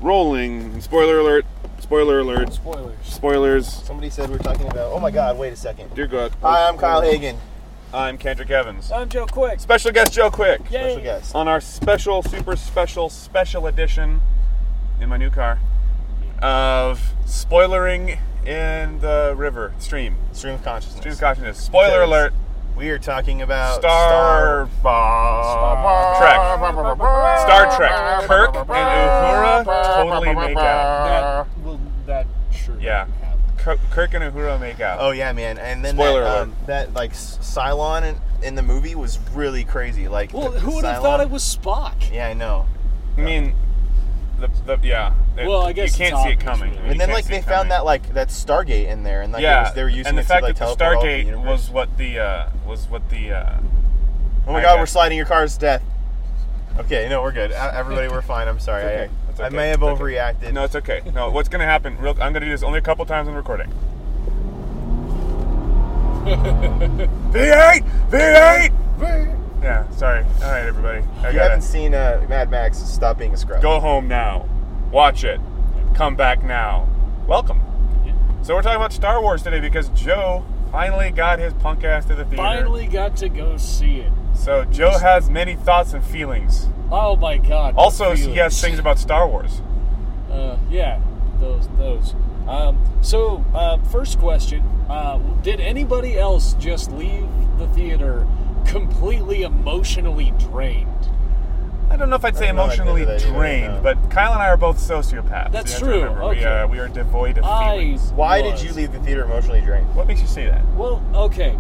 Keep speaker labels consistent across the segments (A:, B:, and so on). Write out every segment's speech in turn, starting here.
A: Rolling. Spoiler alert. Spoiler alert. Spoilers.
B: Somebody said we're talking about... Oh my God, wait a second.
A: Dear God.
B: Hi, I'm Kyle Hagen.
A: I'm Kendrick Evans.
C: I'm Joe Quick.
A: Special guest Joe Quick.
C: Yay.
B: Special guest.
A: On our special, super special edition in my new car of spoilering in the river, stream.
B: Stream of consciousness.
A: Stream of consciousness. Spoiler alert.
B: We are talking about
A: Star Trek. Kirk and Uhura totally make out.
C: That sure.
A: Yeah. Kirk and Uhura make out.
B: Oh yeah, man. And then
A: Spoiler alert.
B: that like Cylon in the movie was really crazy. Like,
C: well, who would have thought it was Spock?
B: Yeah, I know.
A: I mean,
C: well, I guess
A: you can't see it coming.
C: Really.
B: And then like they found that Stargate in there, and like they were using
A: and the
B: it
A: fact
B: to like
A: that the
B: teleport all over the
A: Stargate
B: universe.
A: was what the.
B: Oh my God, we're sliding your cars to death. Okay, no, we're good. Everybody, we're fine. I'm sorry.
A: It's okay. It's okay.
B: I may have
A: It's okay.
B: overreacted.
A: No, it's okay. No, what's going to happen? I'm going to do this only a couple times in the recording. V8! Yeah, sorry. All right, everybody.
B: If you haven't seen Mad Max, stop being a scrub.
A: Go home now. Watch it. Come back now. Welcome. So we're talking about Star Wars today because Joe finally got his punk ass to the theater.
C: Finally got to go see it.
A: So Joe has many thoughts and feelings.
C: Oh my God.
A: Also, he has things about Star Wars.
C: Yeah, those. First question: did anybody else just leave the theater completely emotionally drained?
A: I don't know if I'd say emotionally drained, but Kyle and I are both sociopaths.
C: That's true. Okay.
A: We are devoid of feelings.
B: Why did you leave the theater emotionally drained?
A: What makes you say that?
C: Well, okay.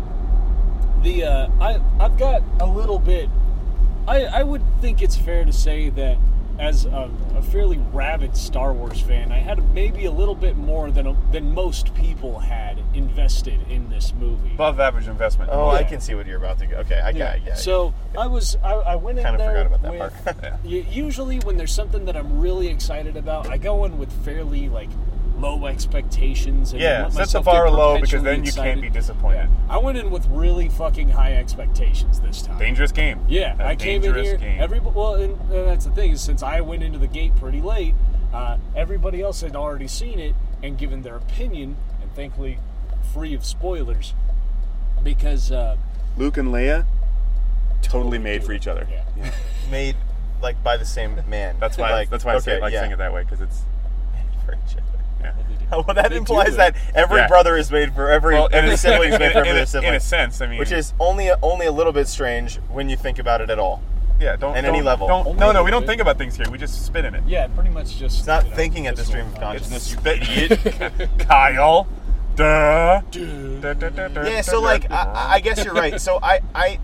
C: I've got a little bit. I would think it's fair to say that as a fairly rabid Star Wars fan, I had maybe a little bit more than most people had invested in this movie.
A: Above average investment.
B: Oh,
C: Yeah.
B: I can see what you're about to go. Okay, I got it. Yeah.
C: So I went in
B: Kind of
C: there
B: forgot about that
C: with,
B: part.
C: Usually when there's something that I'm really excited about, I go in with fairly low expectations. And
A: Yeah,
C: let
A: set the
C: myself
A: bar
C: get
A: low because
C: perpetually
A: then you can't
C: excited.
A: be disappointed.
C: Yeah. I went in with really fucking high expectations this time.
A: Dangerous game.
C: Yeah, I came in here.
A: Game.
C: And that's the thing is, since I went into the gate pretty late, everybody else had already seen it and given their opinion, and thankfully free of spoilers, because
A: Luke and Leia, totally made for each other.
C: Yeah.
B: Made by the same man.
A: That's why. I say saying it that way because it's
B: for each other.
A: Yeah.
B: Well, that
C: They
B: implies
C: do.
B: that every brother is made for every sibling is made for every sibling.
A: In a sense, I mean,
B: Which is only a little bit strange when you think about it at all.
A: yeah.
B: any level.
A: No, we don't think about things here. We just spit in it.
C: Yeah, pretty much just.
B: It's not thinking at the stream of
A: It's
B: consciousness.
A: spit it, Kyle. Duh.
B: Yeah, so I guess you're right. So I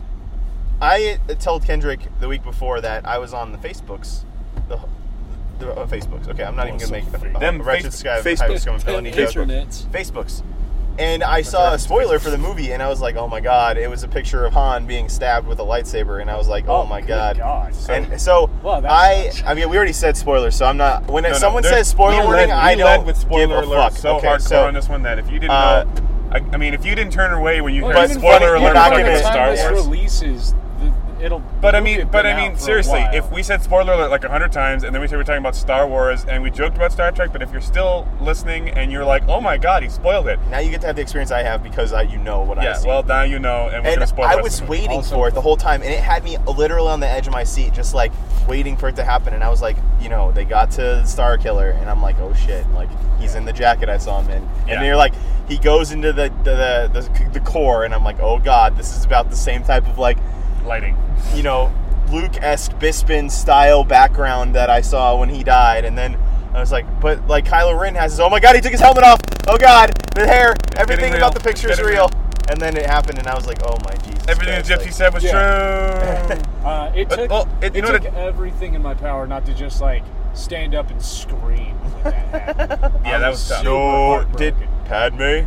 B: told Kendrick the week before that I was on the Facebooks. Facebooks. Okay, I'm not even gonna make
A: Them
B: wretched sky
A: Facebooks.
B: scum and felony joke.
C: Internets.
B: Facebooks. And I saw a spoiler for the movie, and I was like, "Oh my God!" It was a picture of Han being stabbed with a lightsaber, and I was like, "Oh my
C: good
B: God!"
C: God.
B: And so
C: Well,
B: I mean, we already said spoilers, so I'm not. When someone says spoiler warning, I don't
A: with spoiler
B: give a
A: alert
B: fuck.
A: so
B: Okay,
A: hardcore
B: so
A: on this one that if you didn't know, I mean, if you didn't turn away when you heard
C: even
A: spoiler
B: you're
A: alert
B: not
A: talking
B: gonna-
A: about Star
C: this
A: Wars.
C: releases, it'll.
A: But I
C: it'll
A: mean,
C: get been out for a
A: seriously,
C: while.
A: if we said spoiler alert 100 times, and then we said we're talking about Star Wars, and we joked about Star Trek, but if you're still listening and you're like, oh my God, he spoiled it.
B: now you get to have the experience I have because you know what I
A: Yeah,
B: see.
A: well, now you know, and we're going
B: And
A: to spoil
B: I
A: the
B: was
A: rest of the movie.
B: waiting for it the whole time, and it had me literally on the edge of my seat, just waiting for it to happen. And I was like, they got to the Star Killer, and I'm like, oh shit, he's in the jacket I saw him in.
A: Yeah.
B: And you're like, he goes into the core, and I'm like, oh God, this is about the same type of
A: Lighting.
B: Luke-esque Bispin style background that I saw when he died, and then I was like, but Kylo Ren has his, oh my God, he took his helmet off, oh God, the hair, everything
A: real.
B: about the picture is
A: Getting
B: real.
A: real.
B: And then it happened, and I was like, oh my Jesus
A: Everything that
B: Christ,
A: Gypsy said was true.
C: It
A: But,
C: took,
A: well,
C: it
A: you know
C: took
A: what
C: everything in my power not to just stand up and scream when that happened.
A: Yeah, that was tough.
B: No, did Padme?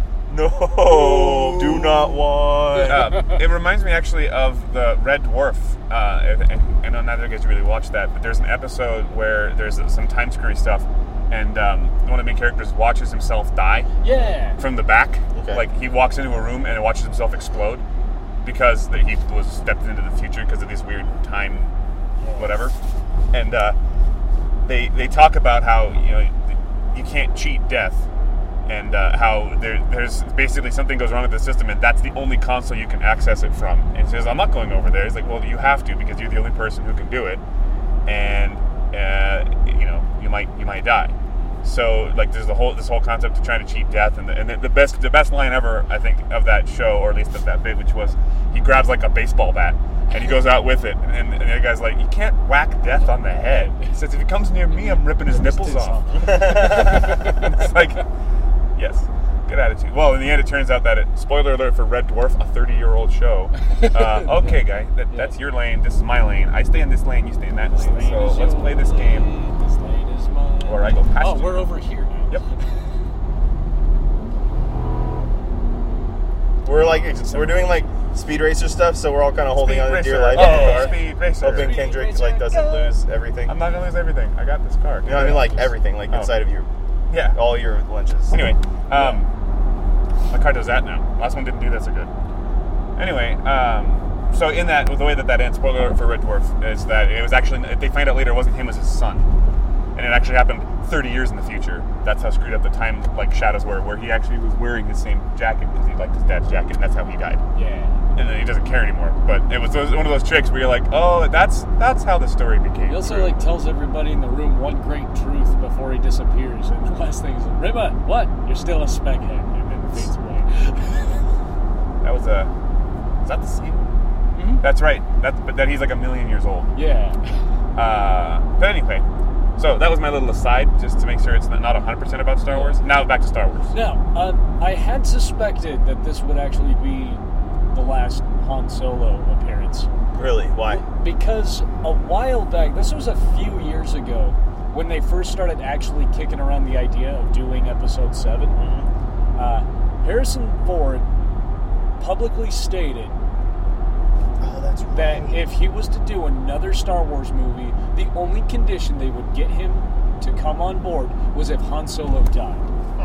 B: No, do not want.
A: It reminds me actually of the Red Dwarf. I know neither of you guys really watched that, but there's an episode where there's some time screwy stuff, and one of the main characters watches himself die
C: Yeah.
A: from the back.
B: Okay.
A: He walks into a room and watches himself explode because he was stepped into the future because of this weird time, whatever. And they talk about how you can't cheat death, and how there's basically something goes wrong with the system, and that's the only console you can access it from. And he says, I'm not going over there. He's like, well, you have to, because you're the only person who can do it, and you might die. So like there's this whole concept of trying to cheat death, and the best line ever, I think, of that show, or at least of that bit, which was he grabs like a baseball bat and he goes out with it, and the guy's like, you can't whack death on the head. He says, if he comes near me, I'm ripping his nipples off. It's like, yes, good attitude. Well, in the end, it turns out that spoiler alert for Red Dwarf, a 30-year-old show. Okay, guy, that's your lane. This is my lane. I stay in this lane. You stay in that lane. So let's play this game.
C: This lane is mine.
A: Or I go past you.
C: Oh, we're over here now.
A: Yep.
B: We're doing like Speed Racer stuff, so we're all kind of holding on to dear life.
A: Oh, Speed Racer.
B: Hoping Kendrick doesn't lose everything.
A: I'm not gonna lose everything. I got this car.
B: You know what I mean? Like everything, like inside of you.
A: Yeah.
B: All your lunches.
A: Anyway, my car does that now. Last one didn't do that so good. Anyway, so in that, the way that ends, spoiler alert for Red Dwarf, is that it was actually, they find out later it wasn't him, it was his son. And it actually happened 30 years in the future. That's how screwed up the time shadows were, where he actually was wearing his same jacket because he liked his dad's jacket, and that's how he died.
C: Yeah.
A: And then he doesn't care anymore. But it was one of those tricks where you're like, oh, that's how the story became.
C: He also tells everybody in the room one great truth before he disappears, and the last thing is, Rima, what? You're still a spec head, and then fades away.
A: Is that the scene?
C: Mm-hmm.
A: That's right. But that he's like 1,000,000 years old.
C: Yeah.
A: But anyway, so that was my little aside, just to make sure it's not 100% about Star Wars. Now back to Star Wars.
C: Now, I had suspected that this would actually be the last Han Solo appearance.
B: Really? Why?
C: Because a while back, this was a few years ago, when they first started actually kicking around the idea of doing Episode 7, Harrison Ford publicly stated that if he was to do another Star Wars movie, the only condition they would get him to come on board was if Han Solo died.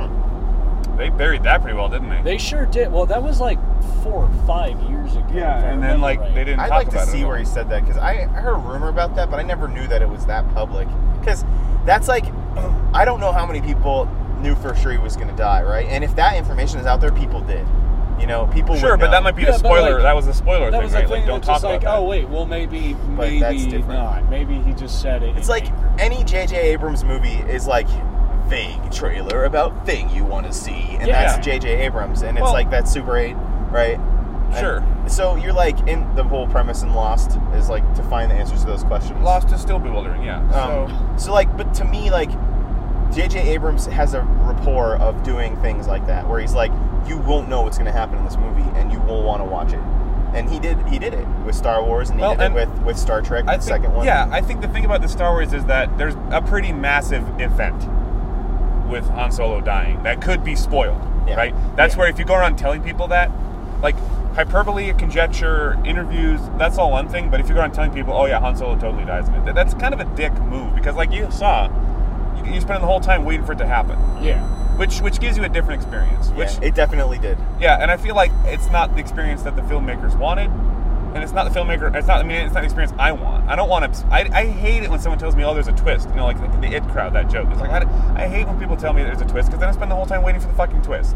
A: They buried that pretty well, didn't they?
C: They sure did. Well, that was like 4 or 5 years ago.
A: Yeah, and then
C: right.
A: they didn't talk about it.
B: I'd like to see where he said that, because I heard a rumor about that, but I never knew that it was that public. Because that's like, I don't know how many people knew for sure he was going to die, right? And if that information is out there, people did. People
A: sure,
B: would
A: but
B: know.
A: that might be the spoiler. That was the spoiler
C: that
A: thing,
C: was
A: right?
C: The thing
A: don't talk about that.
C: Oh wait, well maybe
B: that's different.
C: not. Maybe he just said it.
B: It's like any J.J. Abrams movie is like vague trailer about thing you want to see, and that's J.J. Abrams, and it's like that's Super 8, right?
A: Sure.
B: And so you're like, in the whole premise in Lost is like to find the answers to those questions.
A: Lost is still bewildering, yeah.
B: So like, but to me, like, J.J. Abrams has a rapport of doing things like that, where he's like, you won't know what's going to happen in this movie, and you will want to watch it. And he did it with Star Wars, and he did it with Star Trek, the second one.
A: Yeah, I think the thing about the Star Wars is that there's a pretty massive event with Han Solo dying that could be spoiled, right? That's where if you go around telling people that, like, hyperbole, conjecture, interviews, that's all one thing, but if you go around telling people, oh yeah, Han Solo totally dies in it, that's kind of a dick move, because like you saw, you spend the whole time waiting for it to happen.
C: Yeah.
A: Which gives you a different experience.
B: It definitely did.
A: Yeah, and I feel like it's not the experience that the filmmakers wanted, and it's not the experience I want. I don't want to. I hate it when someone tells me, "Oh, there's a twist." Like the It Crowd, that joke. It's like I hate when people tell me there's a twist, because then I spend the whole time waiting for the fucking twist.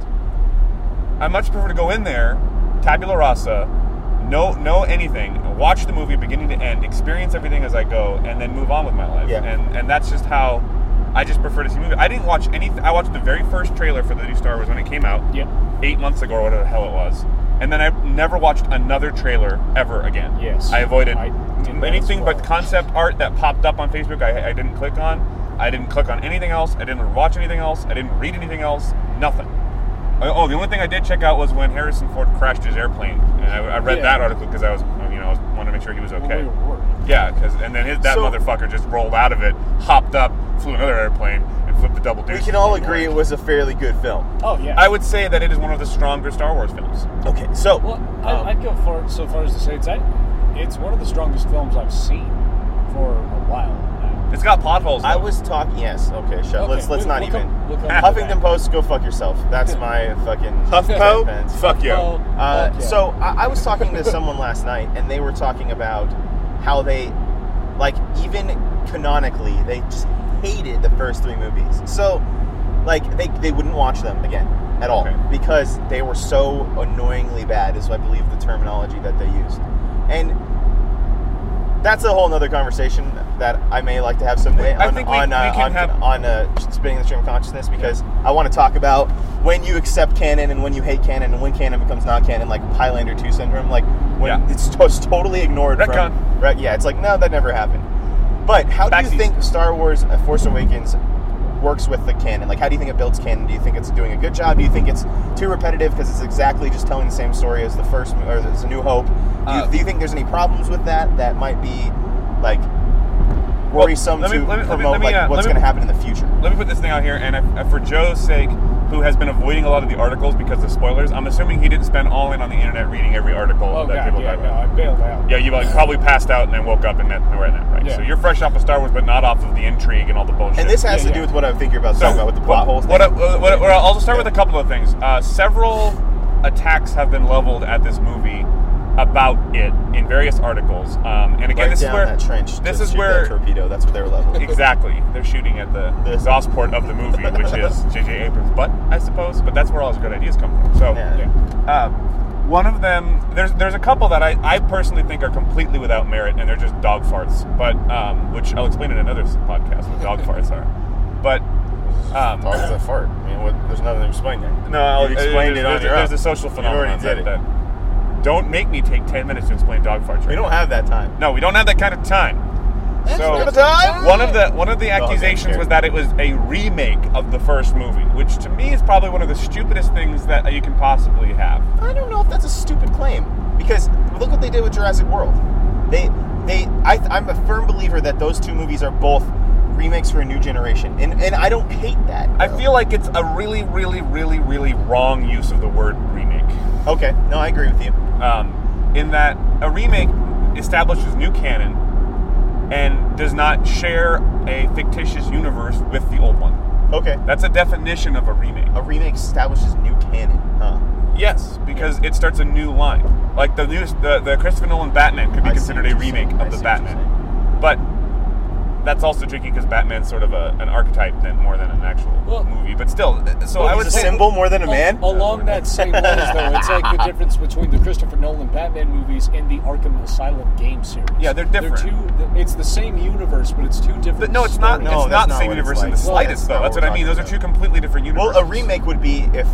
A: I much prefer to go in there, tabula rasa, know anything, watch the movie beginning to end, experience everything as I go, and then move on with my life.
B: Yeah.
A: And that's just how. I just prefer to see movies. I didn't watch anything. I watched the very first trailer for the new Star Wars when it came out. Yep. 8 months ago or whatever the hell it was. And then I never watched another trailer ever again.
C: Yes.
A: I avoided anything but concept art that popped up on Facebook. I didn't click on. I didn't click on anything else. I didn't watch anything else. I didn't read anything else. Nothing. Oh, the only thing I did check out was when Harrison Ford crashed his airplane. And I read that article because I wanted to make sure he was okay. Yeah, and then that motherfucker just rolled out of it, hopped up, flew another airplane, and flipped the double deuce.
B: We can all agree it was a fairly good film.
C: Oh, yeah.
A: I would say that it is one of the stronger Star Wars films.
B: Okay, so...
C: Well, I'd go so far as to say it's one of the strongest films I've seen for a while now.
A: It's got plot holes, though.
B: I was talking... Yes, okay, shut.
C: Okay,
B: let's not even...
C: Huffington
B: Post, go fuck yourself. That's my fucking...
A: HuffPo? Fuck you.
B: So, I was talking to someone last night, and they were talking about how they... Like, even canonically, they just... hated the first 3 movies. So, like, they wouldn't watch them again at all because they were so annoyingly bad, is I believe the terminology that they used. And that's a whole nother conversation that I may like to have someday on Spinning the Stream of Consciousness, because I want to talk about when you accept canon and when you hate canon and when canon becomes not canon, like Highlander 2 syndrome, like when it's totally ignored. It's like, no, that never happened. But how do you think Star Wars Force Awakens works with the canon? Like, how do you think it builds canon? Do you think it's doing a good job? Do you think it's too repetitive because it's exactly just telling the same story as the first, or as A New Hope? Do you think there's any problems with that might be, like, worrisome what's going to happen in the future?
A: Let me put this thing out here, and for Joe's sake, who has been avoiding a lot of the articles because of spoilers, I'm assuming he didn't spend all in on the internet reading every article that people talk about.
C: I bailed out.
A: Yeah, you probably passed out and then woke up and we're in that, right? Yeah. So you're fresh off of Star Wars, but not off of the intrigue and all the bullshit.
B: And this has to do with what I think you're about to talk about with the plot holes.
A: I'll just start with a couple of things. Several attacks have been leveled at this movie about it in various articles, and again, this is where
B: that trench.
A: This is where
B: that torpedo. That's what they were leveling.
A: Exactly, they're shooting at the exhaust port of the movie, which is J.J. Abrams' butt, I suppose. But that's where all his good ideas come from. So, one of them, there's a couple that I personally think are completely without merit, and they're just dog farts. But which I'll explain in another podcast what dog farts are. But
B: dogs that fart. I mean, there's nothing to explain there.
A: No, I'll
B: explain it on your own.
A: There's a social phenomenon
B: You already did it.
A: Don't make me take 10 minutes to explain dog farts.
B: We don't have that time.
A: No, we don't have that kind of time.
B: So time?
A: One of the accusations was that it was a remake of the first movie, which to me is probably one of the stupidest things that you can possibly have.
B: I don't know if that's a stupid claim, because look what they did with Jurassic World. I'm a firm believer that those 2 movies are both remakes for a new generation, and I don't hate that.
A: I feel like it's a really, really, really, really wrong use of the word remake.
B: Okay, no, I agree with you.
A: In that a remake establishes new canon and does not share a fictitious universe with the old one.
B: Okay.
A: That's a definition of a remake.
B: A remake establishes new canon, huh?
A: Yes, because it starts a new line. Like the Christopher Nolan Batman could be considered a remake of the Batman. But that's also tricky because Batman's sort of an archetype more than an actual movie. But still, I would
B: say a symbol more than a man.
C: Along that same lines, though, it's like the difference between the Christopher Nolan Batman movies and the Arkham Asylum game series.
A: Yeah, they're different.
C: It's the same universe, but it's 2 different.
A: No, it's not. It's not the same universe in the slightest, though. That's what I mean. Those are 2 completely different universes.
B: Well, a remake would be if.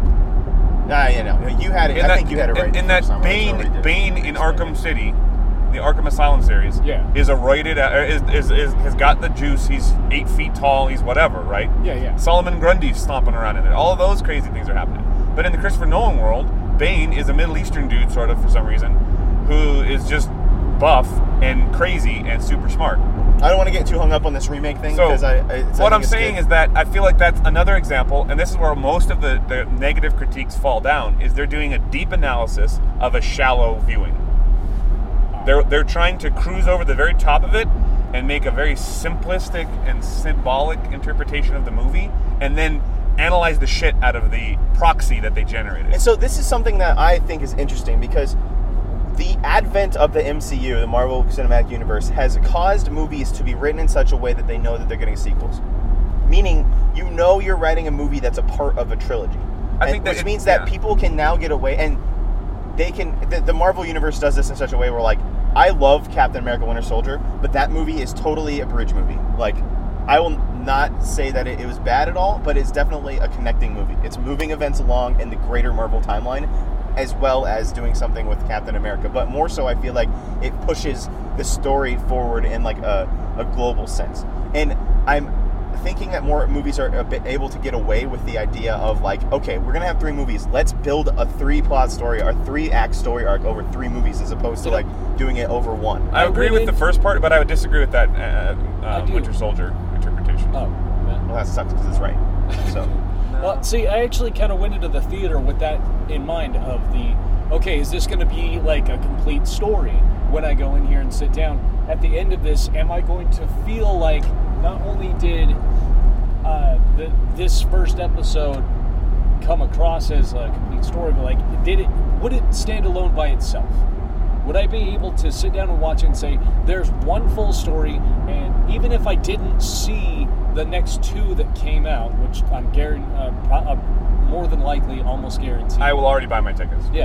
B: You had it. I think you had it right.
A: In that Bane in Arkham City, the Arkham Asylum series, is a roided, has got the juice. He's 8 feet tall. He's whatever, right?
C: Yeah.
A: Solomon Grundy's stomping around in it. All of those crazy things are happening. But in the Christopher Nolan world, Bane is a Middle Eastern dude, sort of for some reason, who is just buff and crazy and super smart.
B: I don't want to get too hung up on this remake thing, because
A: what I'm saying is that I feel like that's another example, and this is where most of the negative critiques fall down, is they're doing a deep analysis of a shallow viewing. They're trying to cruise over the very top of it and make a very simplistic and symbolic interpretation of the movie, and then analyze the shit out of the proxy that they generated.
B: And so this is something that I think is interesting, because the advent of the MCU, the Marvel Cinematic Universe, has caused movies to be written in such a way that they know that they're getting sequels. Meaning, you're writing a movie that's a part of a trilogy. Which means that people can now get away, and they can. The Marvel Universe does this in such a way where, like, I love Captain America: Winter Soldier, but that movie is totally a bridge movie. Like, I will not say that it was bad at all, but it's definitely a connecting movie. It's moving events along in the greater Marvel timeline, as well as doing something with Captain America. But more so, I feel like it pushes the story forward in like a global sense. And I'm thinking that more movies are a bit able to get away with the idea of like, okay, we're gonna have 3 movies. Let's build a 3-plot story or 3-act story arc over 3 movies, as opposed to like doing it over 1.
A: I agree with the first part, but I would disagree with that Winter Soldier interpretation.
C: Oh, man.
B: Well, that sucks because it's right. So.
C: Well, see, I actually kind of went into the theater with that in mind of okay, is this going to be like a complete story when I go in here and sit down? At the end of this, am I going to feel like not only did this first episode come across as a complete story, but like, would it stand alone by itself? Would I be able to sit down and watch it and say, there's one full story, and even if I didn't see the next 2 that came out, which I'm more than likely almost guaranteed.
A: I will already buy my tickets.
C: Yeah.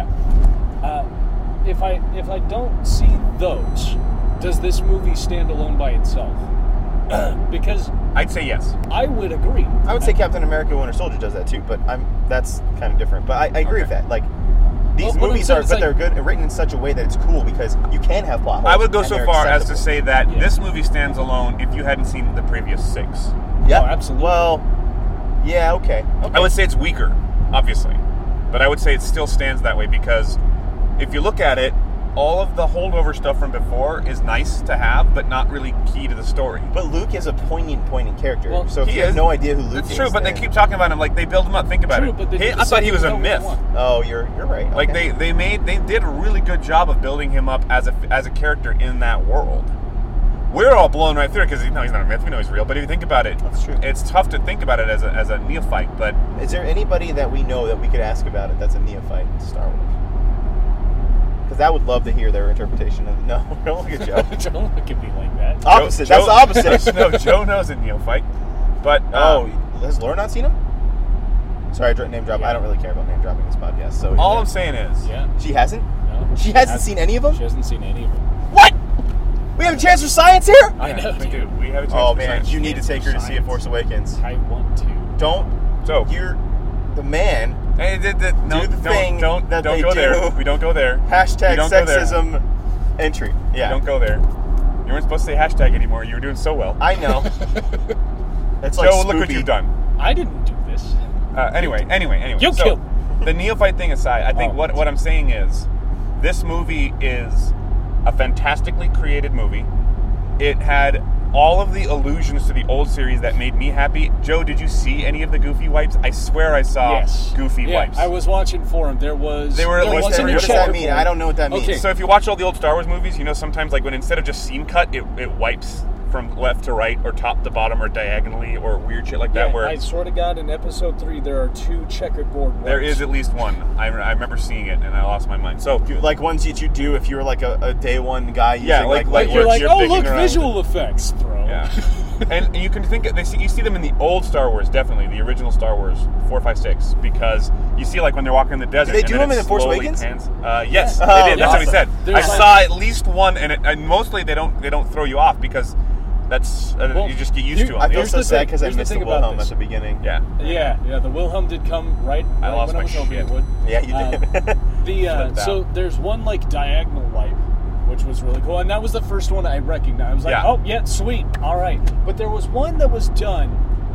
C: If I don't see those, does this movie stand alone by itself? Because
A: I'd say yes.
C: I would agree.
B: I would say Captain America: Winter Soldier does that too, but that's kind of different. But I agree with that. Like these movies are, but they're good and written in such a way that it's cool because you can have plot holes.
A: I would go
B: and
A: so
B: they're
A: far as
B: acceptable.
A: to say that this movie stands alone if you hadn't seen the previous 6.
B: Yeah,
C: Oh, absolutely.
B: Well, yeah, okay.
A: I would say it's weaker, obviously, but I would say it still stands that way because if you look at it, all of the holdover stuff from before is nice to have, but not really key to the story.
B: But Luke is a poignant character.
C: Well,
B: so if
A: he
B: you have
A: is.
B: no idea who Luke is,
A: It's true, but they
B: then-
A: keep talking about him like they build him up. Think about
C: True,
A: it.
C: but they did the
A: I thought he
C: same
A: was a
C: thing with
A: myth.
C: Obi-Wan.
B: Oh, you're right.
A: Like
B: okay.
A: they did a really good job of building him up as a character in that world. We're all blown right through it because he's not a myth. We know he's real. But if you think about it,
B: That's true.
A: it's tough to think about it as a neophyte. But
B: Is there anybody that we know that we could ask about it that's a neophyte in Star Wars? Because I would love to hear their interpretation of. No, don't look at Joe.
C: Don't look at me like that.
B: Opposite. That's the opposite.
A: No, Joe knows a neophyte. But
B: Has Laura not seen him? Sorry, name drop. I don't really care about name dropping this podcast. So
A: all I'm saying is,
C: Yeah.
B: she hasn't.
C: No,
B: She hasn't seen any of them.
C: She hasn't seen any of them.
B: What? We have a chance for science here.
C: I know,
A: we do.
C: dude.
A: We have a chance.
B: Oh
A: for
B: man,
A: science.
B: you need to take her to see A Force Awakens.
C: I want to.
B: Don't.
A: So
B: You're the man.
A: Hey, no,
B: Do the thing
A: don't
B: that they
A: go there.
B: do.
A: We don't go there.
B: Hashtag
A: We don't go there.
B: sexism entry. Yeah.
A: Don't go there. You weren't supposed to say hashtag anymore. You were doing so well.
B: I know. It's like
A: Joe, look what
B: Spoopy.
A: you've done.
C: I didn't do this.
A: Anyway.
C: You
A: so,
C: killed.
A: the neophyte thing aside, I think
C: Oh.
A: what I'm saying is, this movie is a fantastically created movie. It had all of the allusions to the old series that made me happy. Joe, did you see any of the Goofy wipes? I swear I saw
C: Yes.
A: Goofy
C: Yeah,
A: wipes.
C: I was watching for him. There was.
A: They were at
C: there
A: least
C: wasn't
A: every
C: a
B: What does that
C: checkerboard.
B: mean? I don't know what that means.
C: Okay.
A: So if you watch all the old Star Wars movies, you know sometimes like when instead of just scene cut, it wipes from left to right or top to bottom or diagonally or weird shit like that.
C: Yeah,
A: Where
C: I swear to God, in episode 3, there are 2 checkerboard wipes.
A: there is at least one. I remember seeing it and I lost my mind. So
B: Like ones that you do if you were like a day one guy using
A: Yeah, like
C: Like
A: where
C: you're like,
A: you're
C: oh
A: digging
C: look,
A: around.
C: visual effects. Throw.
A: Yeah. And you can think you see them in the old Star Wars, definitely the original Star Wars 4, 5, 6, because you see like when they're walking in the desert.
B: they
A: and
B: do
A: then
B: them in
A: it
B: The Force
A: slowly
B: Awakens?
A: pans. Yes,
B: Yeah.
A: they did. That's what he said.
C: There's
A: I
C: like-
A: saw at least one, and mostly they don't throw you off because that's
C: Well,
A: you just get used to them.
B: I
A: The
B: feel
A: old-
B: so
C: the
B: sad
C: thing-
B: because I
C: here's the
B: missed the
C: thing about
B: Wilhelm
C: this.
B: at the beginning.
A: Yeah.
C: Yeah. The Wilhelm did come right
A: lost
C: when I
A: my
C: was hoping it
A: shit.
C: would.
B: Yeah, you did.
C: The so there's one like diagonal wipe, which was really cool, and that was the first one I recognized. I was like,
A: Yeah.
C: oh yeah, sweet, all right. But there was one that was done,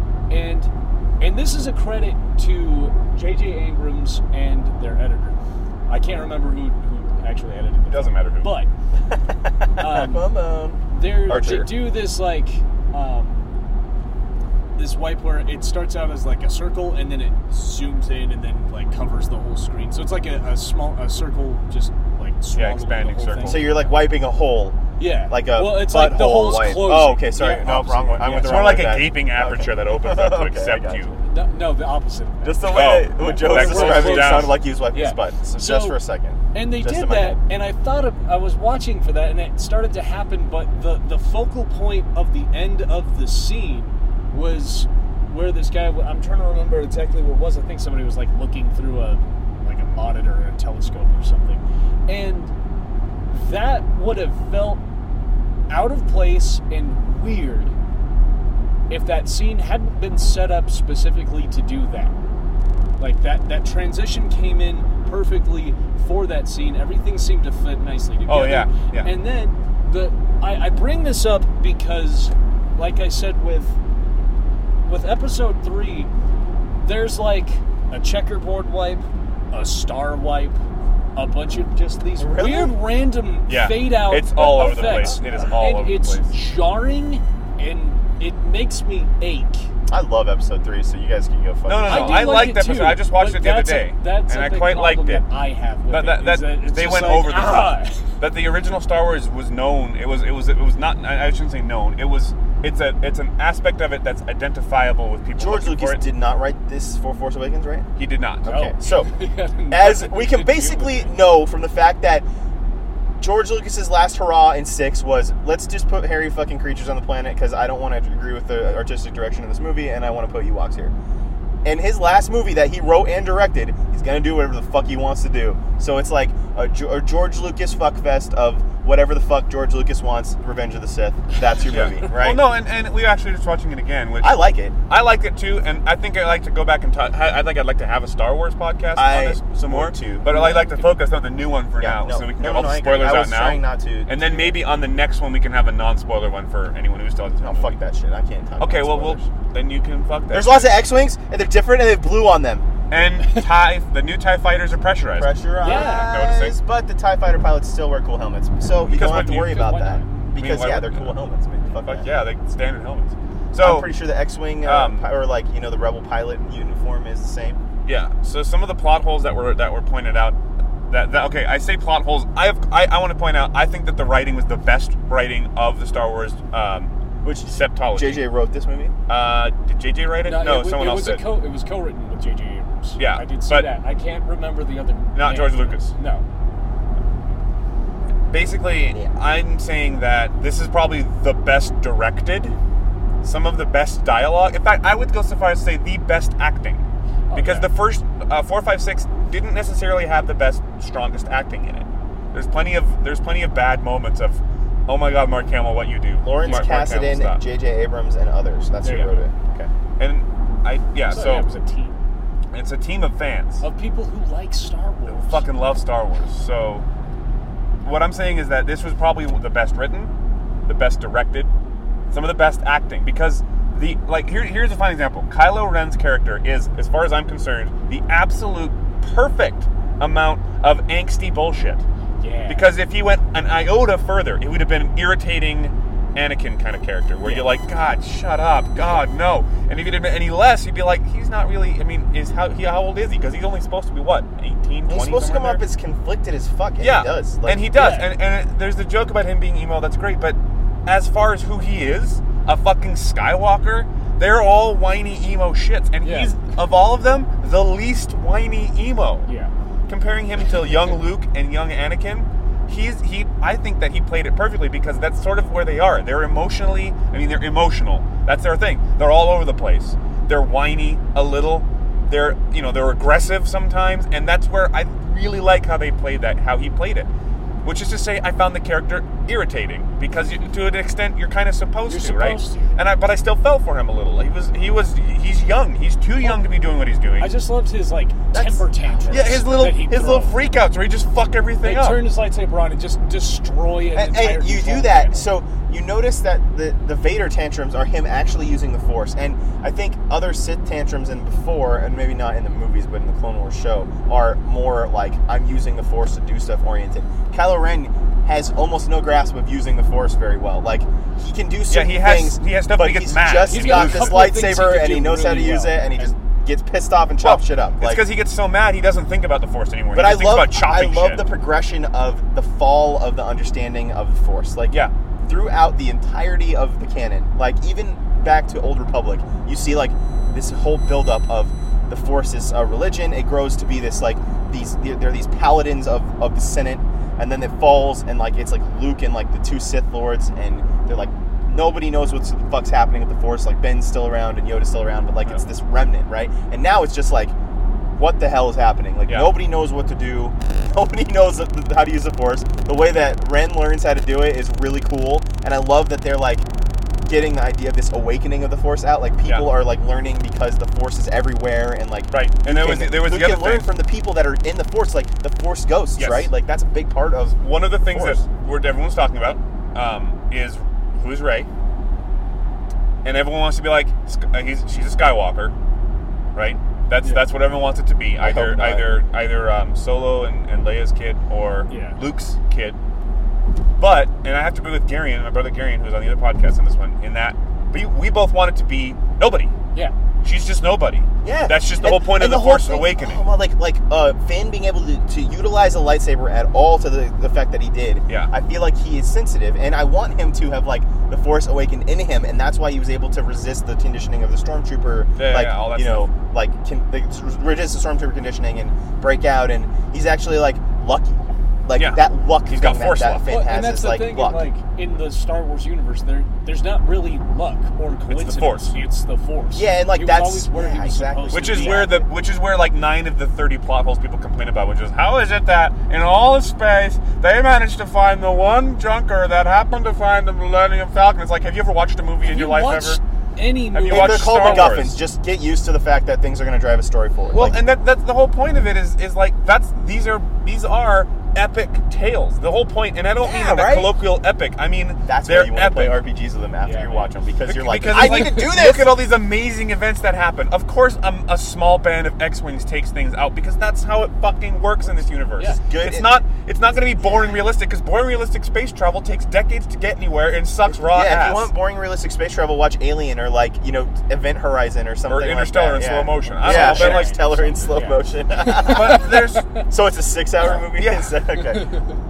C: and this is a credit to J.J. Abrams and their editor. I can't remember who actually edited it.
A: It doesn't matter who.
C: But
B: Come on.
C: they
B: Archer.
C: do this like this wipe where it starts out as like a circle and then it zooms in and then like covers the whole screen. So it's like a circle just like swallowing
A: expanding
C: the whole
A: circle.
C: thing.
B: So you're like wiping a hole.
C: Yeah,
B: Like a
C: well, it's like the
B: butthole
C: hole's
B: wipe.
C: closing.
B: Oh, okay, sorry.
C: Yeah,
B: No,
C: opposite.
B: wrong one. I
C: Yeah,
B: went the
A: It's
B: wrong
A: more like
B: way
A: a
B: back.
A: gaping aperture that opens up to
B: Okay, I
A: accept
B: got
A: you.
B: you.
C: No, the opposite.
B: Just the way
A: Oh,
B: when Joe
A: back
B: was
A: to
B: describing it,
A: down.
B: sounded like he was wiping
C: Yeah.
B: his butt. So
C: So-
B: just for a second.
C: And they
B: Just
C: did
B: in my
C: that,
B: head.
C: and I thought I was watching for that, and it started to happen. But the focal point of the end of the scene was where this guy. I'm trying to remember exactly what it was. I think somebody was like looking through a monitor or a telescope or something, and that would have felt out of place and weird if that scene hadn't been set up specifically to do that. Like that transition came in perfectly for that scene. Everything seemed to fit nicely together.
A: Oh, yeah.
C: And then I bring this up because, like I said with episode 3, there's like a checkerboard wipe, a star wipe, a bunch of just these
B: Really?
C: weird random
A: Yeah.
C: fade out
A: It's all over the
C: effects.
A: place. It is all
C: and
A: over the
C: it's
A: place.
C: jarring and it makes me ache.
B: I love episode 3, so you guys can go fuck.
A: No, no,
B: yourself.
A: no. I
C: did
A: liked
C: it
A: that episode.
C: too,
A: I just watched
C: but
A: it the other
C: that's
A: day,
C: that's
A: and
C: a
A: I
C: big
A: quite liked
C: problem
A: it.
C: that I have with
A: That
C: it, is it's
A: they
C: just
A: went
C: like,
A: over the top.
C: ah.
A: That the original Star Wars was known. It was not. I shouldn't say known. It's an aspect of it that's identifiable with people.
B: George
A: looking for
B: Lucas
A: it.
B: did not write this for Force Awakens, right?
A: He did not.
B: Okay,
C: No.
B: so
C: It had
B: as
C: nothing
B: we
C: to
B: can
C: do
B: basically
C: with it.
B: know from the fact that George Lucas's last hurrah in 6 was, let's just put hairy fucking creatures on the planet because I don't want to agree with the artistic direction of this movie, and I want to put Ewoks here. And his last movie that he wrote and directed, he's going to do whatever the fuck he wants to do. So it's like a George Lucas fuckfest of whatever the fuck George Lucas wants, Revenge of the Sith. That's your movie, right?
A: Well, no, and we actually just watching it again, which...
B: I like it.
A: I like it too, and I think I'd like to go back and talk... I think I'd like to have a Star Wars podcast on this some more,
B: too.
A: But I'd like to focus on the new one for now,
B: no,
A: so we can
B: no,
A: get all
B: no,
A: the
B: I agree.
A: spoilers
B: I
A: out
B: was
A: now.
B: trying not to
A: and then maybe on the next one we can have a non-spoiler one for anyone who still hasn't
B: Oh, fuck that shit. I can't talk
A: Okay,
B: about
A: well,
B: spoilers.
A: then you can fuck that.
B: There's lots of X-Wings, and they're different, and they have blue on them.
A: And the new TIE fighters are pressurized.
B: Pressurized,
A: Noticing.
B: but the TIE fighter pilots still wear cool helmets. So you don't have to worry about that. Because,
A: why
B: they're
A: would-
B: cool helmets. Man. Fuck that.
A: Yeah, they standard helmets. So
B: I'm pretty sure the X-Wing, or like, you know, the Rebel pilot uniform is the same.
A: yeah, so some of the plot holes that were pointed out. That okay, I say plot holes. I want to point out. I think that the writing was the best writing of the Star Wars
B: Which
A: septology.
B: JJ wrote this movie?
A: Did JJ write it? No, someone else did.
C: It was co-written with J.J. Abrams.
A: Yeah,
C: I did see
A: but-
C: that. I can't remember the other.
A: Not
C: name.
A: George Lucas.
C: No.
A: Basically,
B: Yeah.
A: I'm saying that this is probably the best directed, some of the best dialogue. In fact, I would go so far as to say the best acting. Because
C: Okay.
A: the first 4, 5, 6 didn't necessarily have the best, strongest acting in it. There's plenty of bad moments of, oh my God, Mark Hamill, what you do.
B: Lawrence
A: Mark Hamill,
B: Kasdan,
A: stop.
B: JJ Abrams, and others. That's who
C: There you
B: wrote
C: go.
B: it. Okay.
A: And
C: So it was a team
A: it's a team of fans.
C: of people who like Star Wars.
A: Who fucking love Star Wars. So what I'm saying is that this was probably the best written, the best directed, some of the best acting. Because here's a fine example. Kylo Ren's character is, as far as I'm concerned, the absolute perfect amount of angsty bullshit.
C: Yeah.
A: Because if he went an iota further, it would have been an irritating Anakin kind of character, where you're like, God, shut up, God, no. And if he'd have been any less, you'd be like, he's not really. I mean, how old is he? Because he's only supposed to be what, 18, 20?
B: He's supposed to come
A: somewhere
B: up
A: there?
B: as conflicted as fuck, and
A: Yeah,
B: he does.
A: and he does.
C: Yeah.
A: And there's the joke about him being emo. That's great, but as far as who he is, a fucking Skywalker, they're all whiny emo shits, and
C: Yeah.
A: he's, of all of them, the least whiny emo.
C: Yeah.
A: Comparing him to young Luke and young Anakin, I think that he played it perfectly, because that's sort of where they are. They're they're emotional. That's their thing. They're all over the place. They're whiny a little. They're aggressive sometimes, and that's where I really like how he played it. Which is to say, I found the character irritating, because to an extent you're kind of supposed to, right? But I still felt for him a little. He's young. He's too young to be doing what he's doing.
C: I just loved his temper tantrums.
A: Yeah, his little
C: that he'd
A: little
C: throw.
A: freakouts where he just fuck everything
C: They
A: up.
C: turn his lightsaber on and just destroy an entire
B: And you do
C: default
B: that,
C: panel.
B: so you notice that the Vader tantrums are him actually using the Force. And I think other Sith tantrums before, and maybe not in the movies, but in the Clone Wars show, are more like, I'm using the Force to do stuff oriented. Kylo Ren has almost no grasp of using the Force very well. Like, he can do certain things,
A: he has stuff,
B: but
A: but he gets
B: he's
A: mad.
B: just
C: He's
B: got
C: got a
B: this
C: couple of things he
B: lightsaber,
C: can
B: and he
C: do
B: knows how to
C: really
B: use
C: well.
B: it, and he just gets pissed off and chops shit up.
A: It's because he gets so mad he doesn't think about the Force anymore.
B: But
A: he
B: I
A: just thinks about chopping
B: love
A: shit.
B: the progression of the fall of the understanding of the Force. Like,
A: Yeah.
B: throughout the entirety of the canon, like even back to Old Republic, you see like this whole buildup of the Force is a religion. It grows to be this like there are these paladins of the Senate, and then it falls, and like it's like Luke and like the two Sith Lords, and they're like, nobody knows what the fuck's happening with the Force. Like, Ben's still around and Yoda's still around, but like it's this remnant, right? And now it's just like, what the hell is happening? Like, nobody knows what to do. Nobody knows how to use the Force. The way that Ren learns how to do it is really cool, and I love that they're like getting the idea of this awakening of the Force out. Like, people are like learning because the Force is everywhere, and like
A: Right. And there was
B: Luke
A: the other
B: can learn
A: thing.
B: from the people that are in the Force, like the Force ghosts,
A: Yes.
B: right? Like, that's a big part of
A: One of the things
B: Force.
A: that everyone's talking about is who's Rey, and everyone wants to be like, she's a Skywalker, right? That's what everyone wants it to be.
B: I hope not.
A: Either Solo and Leia's kid, or
C: Yeah.
A: Luke's kid. But, and I have to agree with Garion, my brother Garion, who's on the other podcast on this one, in that we both want it to be nobody.
C: Yeah.
A: She's just nobody.
B: Yeah,
A: That's just the whole point of the
B: whole
A: Force
B: thing-
A: Awakening.
B: Oh, well, like Finn being able to utilize a lightsaber at all to the fact that he did.
A: Yeah.
B: I feel like he is sensitive, and I want him to have like the Force awakened in him, and that's why he was able to resist the conditioning of the stormtrooper.
A: Yeah,
B: like,
A: all that
B: you know, resist the stormtrooper conditioning and break out, and he's actually like lucky. Like
A: Yeah.
B: that luck
A: He's
B: thing
A: got force
B: that
A: luck.
B: Finn
C: Well,
B: has
C: and that's
B: is
C: the
B: like
C: thing,
B: luck.
C: like in the Star Wars universe, there's not really luck or coincidence.
A: Force.
C: It's the Force.
B: Yeah, and, like,
C: he was
B: that's-
C: always where he
B: yeah,
C: was
B: exactly.
C: supposed
A: Which
C: to
A: is
C: be.
A: where like 9 of the 30 plot holes people complain about, which is how is it that in all of space they managed to find the one junker that happened to find the Millennium Falcon? It's like, have you ever watched a movie in your life
C: watched
A: ever?
C: any
A: Have
C: movie?
A: you
B: If
A: watched
B: they're called
A: Star
B: MacGuffins,
A: Wars?
B: just get used to the fact that things are going to drive a story forward.
A: Well,
B: Like,
A: and that's the whole point of it is like these are epic tales. The whole point, and I don't mean
B: Yeah,
A: in a
B: right?
A: colloquial epic. I mean
B: that's
A: they're
B: why you want to
A: epic.
B: play RPGs with them after
C: Yeah,
B: you
C: man.
B: watch them because you're like,
A: Because
B: I
A: it's
B: need
A: like,
B: to do this.
A: Look at all these amazing events that happen. Of course, a small band of X-wings takes things out because that's how it fucking works in this universe.
C: Yeah.
B: Good.
A: It's not going to be boring realistic because boring realistic space travel takes decades to get anywhere and sucks raw
B: Yeah,
A: ass.
B: if you want boring realistic space travel, watch Alien or like Event Horizon or something
A: Or Interstellar
B: like that.
A: in slow motion. I don't
B: Yeah,
A: know, but like-
B: Interstellar in slow
C: Yeah.
B: motion.
A: but there's
B: So it's a 6-hour movie.
A: Yeah.
B: Okay.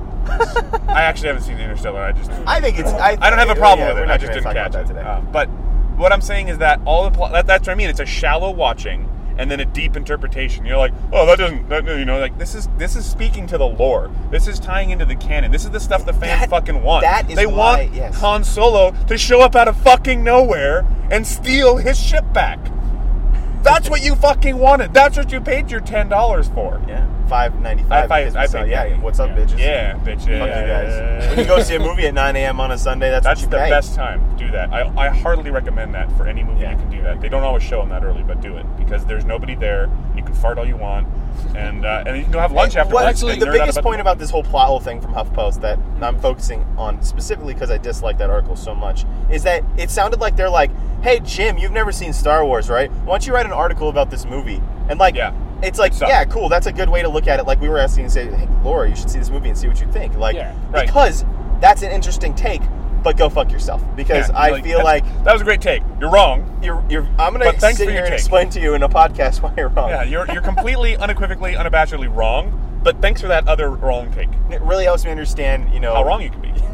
A: I actually haven't seen Interstellar.
B: I think it's.
A: I don't have a problem with
B: we're
A: it.
B: not
A: I just
B: gonna
A: didn't
B: talk
A: catch
B: about
A: it.
B: that today.
A: But what I'm saying is that all the plot. That's what I mean. It's a shallow watching and then a deep interpretation. You're like, oh, that doesn't. Like this is speaking to the lore. This is tying into the canon. This is the stuff the fans fucking want.
B: that is
A: they
B: why-
A: want
B: yes.
A: Han Solo to show up out of fucking nowhere and steal his ship back. That's what you fucking wanted. That's what you paid your $10 for.
B: Yeah, $5.95.
A: I
B: because we
A: paid-
B: saw- yeah. What's up,
C: Yeah.
B: bitches?
A: Yeah, bitches.
B: Fuck you guys. When you go see a movie at 9 a.m. on a Sunday, that's
A: That's
B: what
A: the
B: you pay.
A: best time. Do that. I heartily recommend that for any movie
B: Yeah.
A: you can do that. They don't always show them that early, but do it because there's nobody there. You can fart all you want, and you can go have lunch afterwards.
B: Well,
C: actually,
B: the
A: and nerd out
B: biggest point
A: the
B: about this whole plot hole thing from HuffPost that I'm focusing on specifically because I dislike that article so much is that it sounded like they're like, "Hey Jim, you've never seen Star Wars, right? Why don't you write an article about this movie?" And like,
A: Yeah.
B: it's like,
A: So-
B: yeah, cool. That's a good way to look at it. Like we were asking, say, "Hey, Laura, you should see this movie and see what you think." Like,
C: Yeah,
A: right.
B: because that's an interesting take. But go fuck yourself because
A: Yeah,
B: I feel like
A: that was a great take. You're wrong.
B: you're. I'm gonna
A: But thanks
B: sit
A: for
B: here
A: your
B: and
A: take.
B: explain to you in a podcast why you're wrong.
A: Yeah, you're completely, unequivocally, unabashedly wrong. But thanks for that other wrong take.
B: It really helps me understand,
A: How wrong you can be.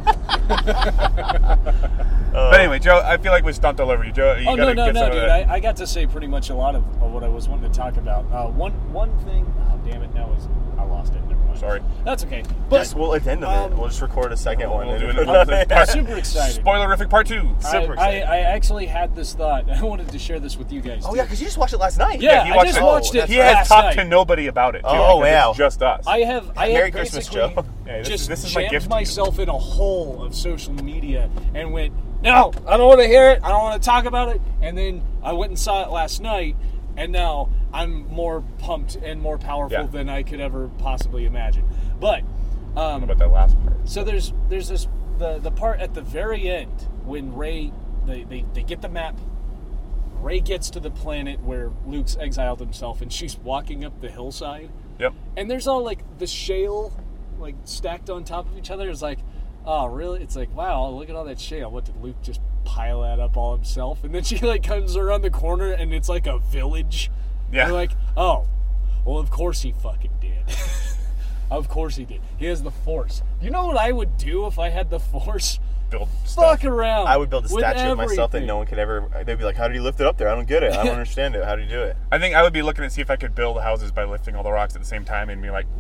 A: But anyway, Joe, I feel like we stomped all over you, Joe. You
C: Oh
A: gotta
C: no,
A: get some of
C: dude!
A: that.
C: I got to say pretty much a lot of what I was wanting to talk about. One thing. Oh damn it! Now I lost it. Never mind.
A: Sorry.
C: That's okay. But
B: Yes, we'll end of it. We'll just record a second one.
A: We'll
B: and
A: do
B: put
A: another
B: it on.
C: I'm super excited.
A: Spoilerific part 2.
B: Super excited.
C: I actually had this thought. I wanted to share this with you guys.
B: Oh
C: too.
B: yeah, because you just watched it last night.
C: Yeah,
A: he
C: I
A: watched
C: just
A: it.
C: watched it.
A: He has
C: last
A: talked
C: night.
A: to nobody about it. Too,
B: Oh,
A: because
B: wow.
A: It's just us.
C: I have
B: Merry Christmas,
C: basically
B: Joe.
A: Yeah,
C: just
A: this is my
C: jammed
A: gift to you.
C: myself in a hole of social media and went, no, I don't want to hear it. I don't want to talk about it. And then I went and saw it last night, and now I'm more pumped and more powerful
A: Yeah.
C: than I could ever possibly imagine. But
A: I don't know about that last part.
C: so there's this the part at the very end when Rey they get the map. Rey gets to the planet where Luke's exiled himself, and she's walking up the hillside.
A: Yep.
C: And there's all like the shale, like stacked on top of each other. It's like, oh really? It's like, wow, look at all that shale. What did Luke just pile that up all himself? And then she like comes around the corner, and it's like a village.
A: Yeah.
C: You're like, oh, well, of course he fucking did. Of course he did. He has the Force. You know what I would do if I had the Force?
A: Build stuff.
C: Fuck around.
B: I would build a
C: with
B: statue of myself that
C: everything.
B: no one could ever. They'd be like, "How did you lift it up there? I don't get it. I don't understand it. How did you do it?"
A: I think I would be looking to see if I could build houses by lifting all the rocks at the same time and be like.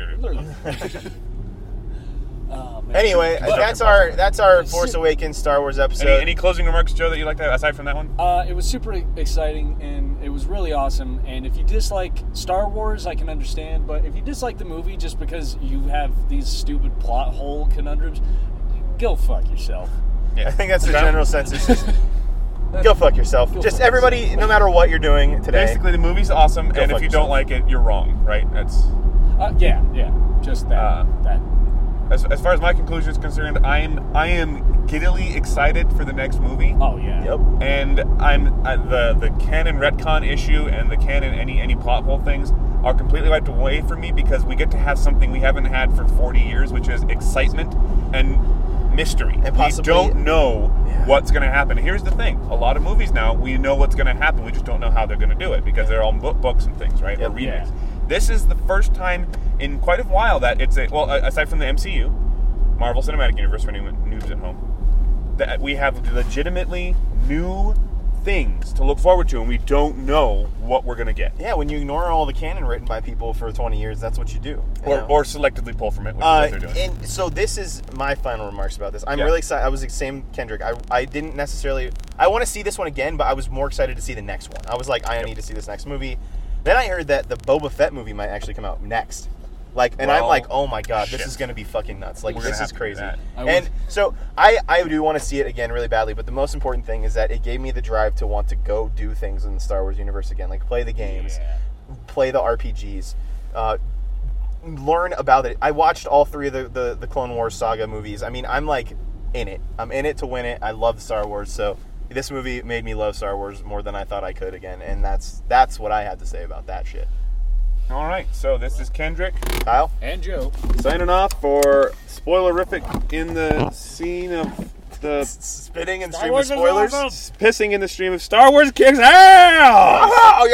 C: Oh, man.
B: Anyway,
C: But-
B: that's our Force Awakens Star Wars episode.
A: Any closing remarks, Joe, that you like to aside from that one?
C: It was super exciting and it was really awesome. And if you dislike Star Wars, I can understand. But if you dislike the movie just because you have these stupid plot hole conundrums, go fuck yourself.
A: Yeah.
B: I think that's the
A: That-
B: general census. Just go fuck yourself.
C: Go
B: Just
C: fuck
B: everybody, no matter what you're doing today.
A: Basically, the movie's awesome,
B: Go
A: and
B: fuck
A: if you
B: yourself.
A: don't like it, you're wrong, right? That's
C: Yeah, just that. that.
A: as far as my conclusion is concerned. I am giddily excited for the next movie.
C: Oh yeah.
B: Yep.
A: And the canon retcon issue and the canon any plot hole things are completely wiped away from me because we get to have something we haven't had for 40 years, which is excitement and mystery.
B: And possibly-
A: we don't know
B: Yeah.
A: what's going to happen. Here's the thing: a lot of movies now we know what's going to happen. We just don't know how they're going to do it because they're all books and things, right?
B: Yep.
A: Or remakes.
C: Yeah.
A: This is the first time in quite a while that it's aside from the MCU, Marvel Cinematic Universe, for any noobs at home, that we have legitimately new things to look forward to, and we don't know what we're gonna get.
B: Yeah, when you ignore all the canon written by people for 20 years, that's what you do. You know?
A: Or selectively pull from it, which is what they're doing.
B: And so this is my final remarks about this. I'm
A: Yeah.
B: really excited. I was the same Kendrick. I didn't necessarily... I want to see this one again, but I was more excited to see the next one. I was like, I need to see this next movie. Then I heard that the Boba Fett movie might actually come out next. Like, and I'm
A: Well,
B: like, oh my god, this
A: shit.
B: is going to be fucking nuts. Like,
A: We're gonna
B: this
A: have
B: is
A: to do
B: crazy.
A: that.
B: And so I do want to see it again really badly, but the most important thing is that it gave me the drive to want to go do things in the Star Wars universe again. Like, play the games, play the RPGs, learn about it. I watched all 3 of the Clone Wars saga movies. I mean, I'm like in it. I'm in it to win it. I love Star Wars, so this movie made me love Star Wars more than I thought I could again, and that's what I had to say about that shit.
A: All right, so this is Kendrick
B: Kyle?
C: And Joe.
A: signing off for Spoilerific in the scene of the
B: Spitting and
C: Star
B: stream of
C: Wars is
B: spoilers.
C: awesome.
A: pissing in the stream of Star Wars kicks ass.
B: Oh,